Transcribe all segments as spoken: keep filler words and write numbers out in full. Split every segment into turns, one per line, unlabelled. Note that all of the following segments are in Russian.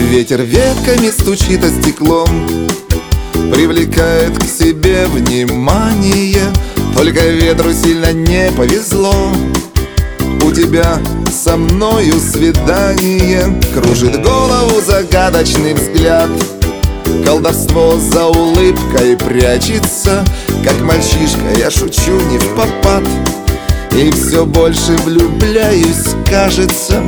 Ветер ветками стучит о стеклом, привлекает к себе внимание. Только ветру сильно не повезло. У тебя со мною свидание. Кружит голову загадочный взгляд. Колдовство за улыбкой прячется. Как мальчишка я шучу не впопад, и все больше влюбляюсь, кажется.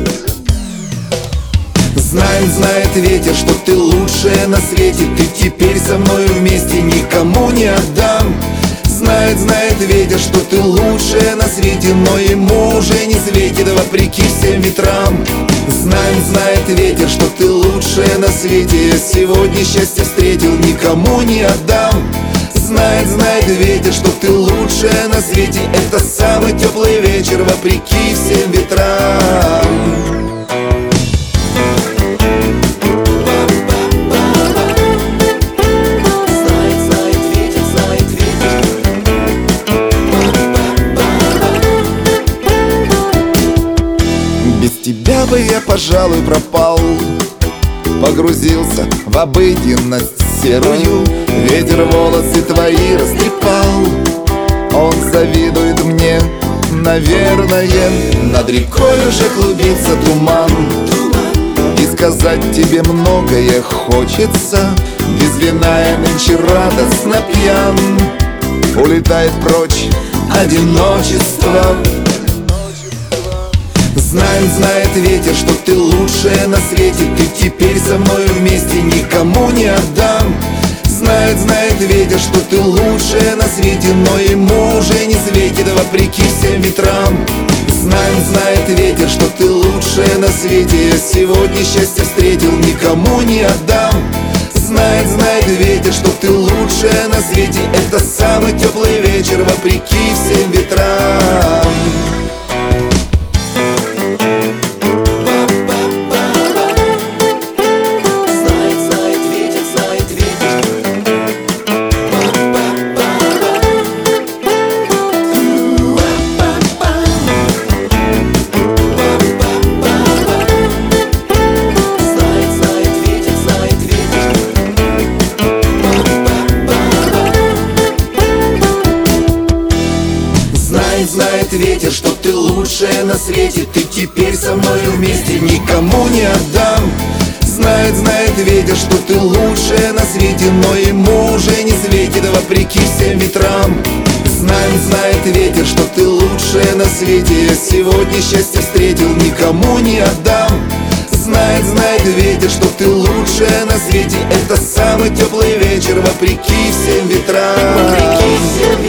Знает, знает ветер, что ты лучшая на свете. Ты теперь со мной вместе, никому не отдам. Знает, знает ветер, что ты лучшая на свете, но ему уже не светит вопреки всем ветрам. Знает, знает ветер, что ты лучшая на свете. Я сегодня счастье встретил, никому не отдам. Знает, знает ветер, что ты лучшая на свете. Это самый теплый вечер вопреки всем ветрам. Без тебя бы я, пожалуй, пропал, погрузился в обыденность серую. Ветер волосы твои растрепал. Он завидует мне, наверное. Над рекой уже клубится туман, и сказать тебе многое хочется. Без вина я нынче радостно пьян. Улетает прочь одиночество. Знает, знает ветер, что ты лучшая на свете. Ты теперь со мной вместе, никому не отдам. Знает, знает ветер, что ты лучшая на свете, но ему уже не светит вопреки всем ветрам. Знает, знает ветер, что ты лучшая на свете. Я сегодня счастье встретил, никому не отдам. Знает, знает ветер, что ты лучшая на свете. Это самый теплый вечер вопреки всем ветрам. Знает ветер, что ты лучшая на свете. Ты теперь со мной вместе, никому не отдам. Знает, знает ветер, что ты лучшая на свете, но ему уже не светит вопреки всем ветрам. Знает, знает ветер, что ты лучшая на свете. Я сегодня счастье встретил, никому не отдам. Знает, знает ветер, что ты лучшая на свете. Это самый теплый вечер вопреки всем ветрам.